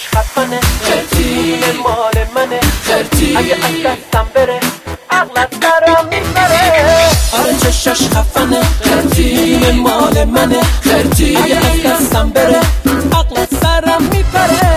چشاش خفنه خرتی مال منه خرتی اگه از دستم بره عقلت درم میبره آره چشاش خفنه خرتی مال منه خرتی اگه از دستم بره عقلت درم میبره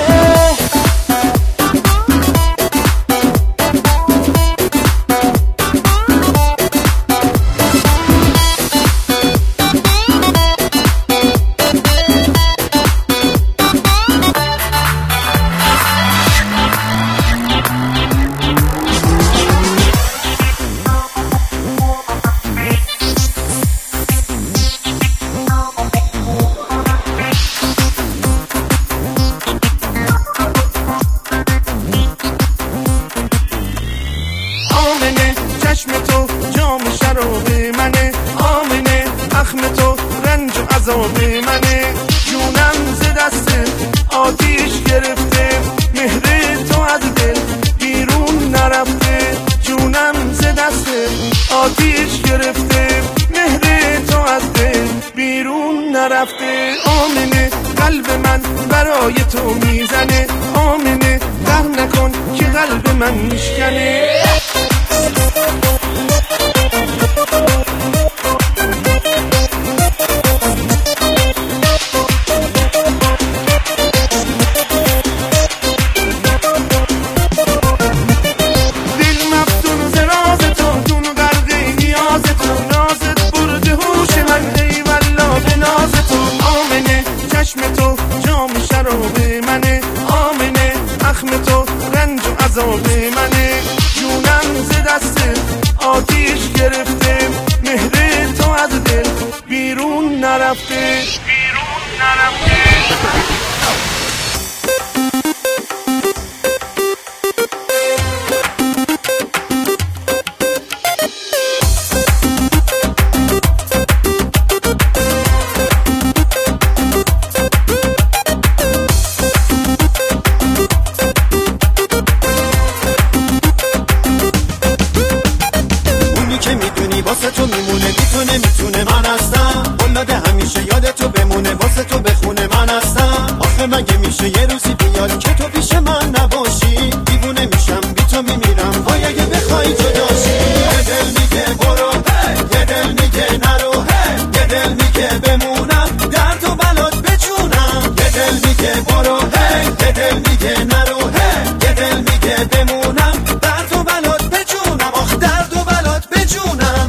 چشم تو جام شراب منه آمنه اخم تو رنج و عذاب منه جونم ز دست آتیش گرفته مهر تو از دل بیرون نرفته جونم ز دست آتیش گرفته مهر تو از دل بیرون نرفته آمنه قلب من برای تو میزنه آمنه قهر نکن که قلب من میشکنه چشم تو جام شراب منه آمنه اخم تو رنج و عذاب منه جونم ز دست آتیش گرفته مهر تو از دل بیرون نرفته واسه تو میمونه میتونه من هستم اولاد همیشه یاد تو بمونه واسه تو بخونه من هستم آخه مگه میشه یه روزی بیاد که تو پیش من نباشی دیوونه میشم بی تو میمیرم وای اگه بخوای جداشی یه دل میگه برو یه دل میگه نرو یه دل میگه بمونم درد و بلات بجونم یه دل میگه برو یه دل میگه نرو یه دل میگه بمونم درد و بلات بجونم آخ درد و بلات بجونم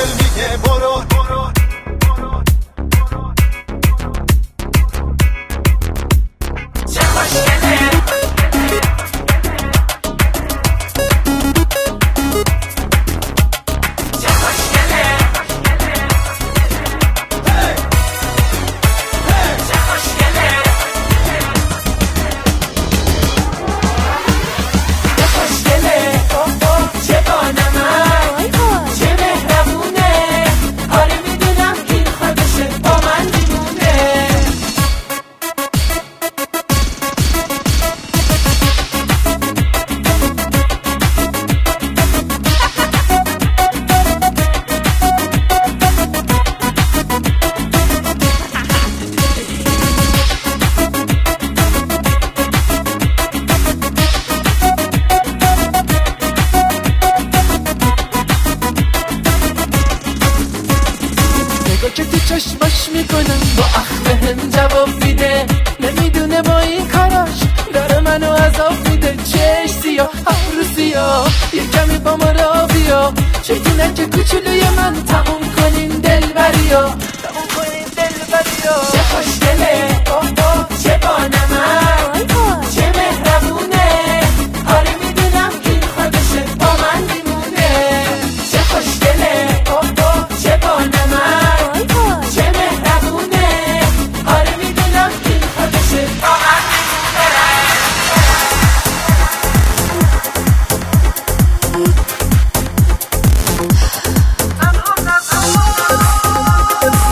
که تو چشماش میکنم با اخمهم جواب میده نمیدونه با این کاراش داره منو عذاب میده چش سیاه ابرو سیاه یه کمی با ما را بیا شیطونه که کوچولوی من تموم کنین دلبریا تموم کنین دلبریا چه خوشگله چه بانمک چه مهربونه آره میدونم این خودشه با من میمونه چه خوشگله چه بانمک چه مهربونه آره میدونم این خودشه با من میمونه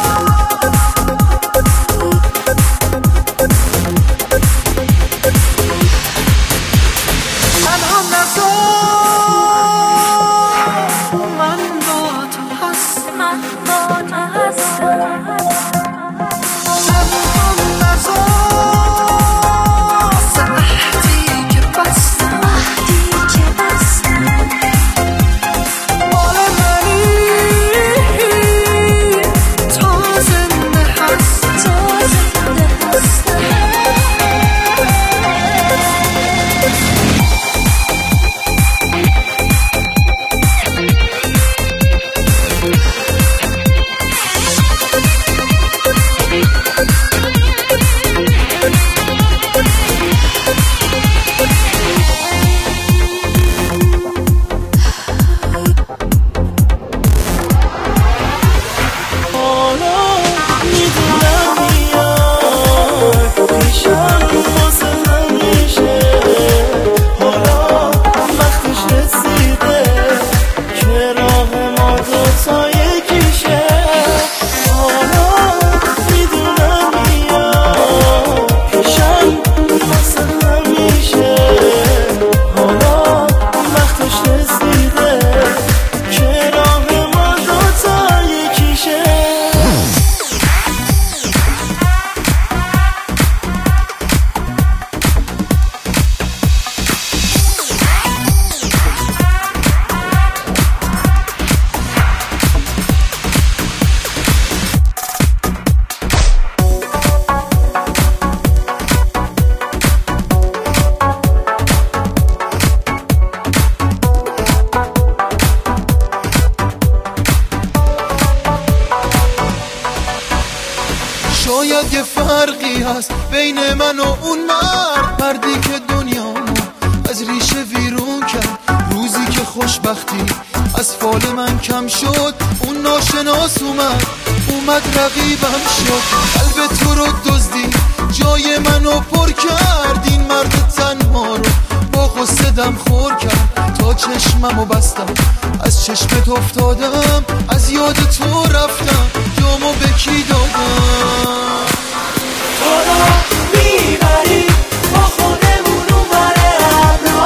هست بین من و اون مردی که دنیامو از ریشه ویرون کرد. روزی که خوشبختی از فال من کم شد، اون ناشناس اومد رقیبم شد. قلب تو رو دزدید، جای منو پر کرد. این مرد تنها رو با غصه دم خور کرد. تا چشممو بستم از چشمت افتادم، از یاد تو رفتم جامو به کی دادم. تو رو میبری با خودمون اونور ابرا،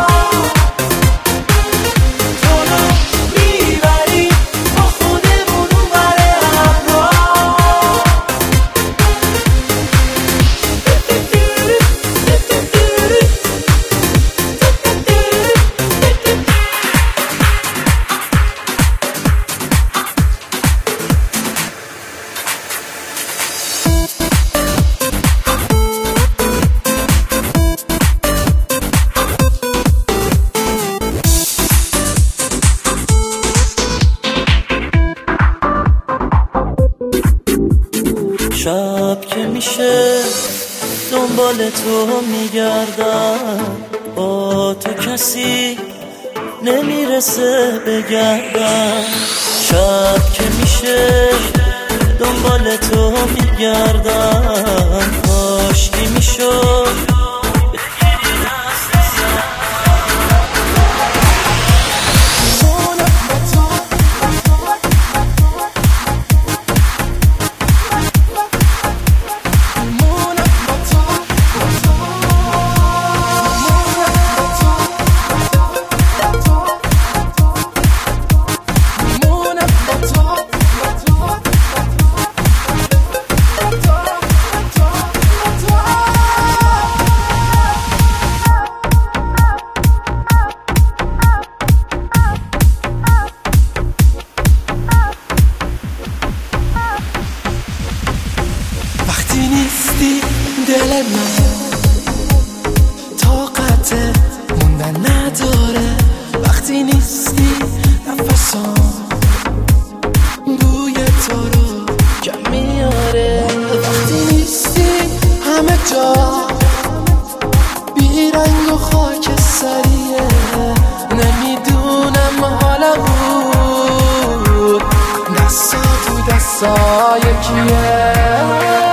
تو رو میبری با خودمون اونور ابرا. شب که میشه دنبال تو میگردم، با تو کسی نمیرسه بگردم. شب که میشه دنبال تو میگردم، کاشکی میشد نیستی دل من طاقت موندن نداره. وقتی نیستی نفسام بوی تو رو کم میاره. وقتی نیستی همه جا بیرنگ و خاکستریه. نمیدونم حالا بود دستا تو دستای کیه.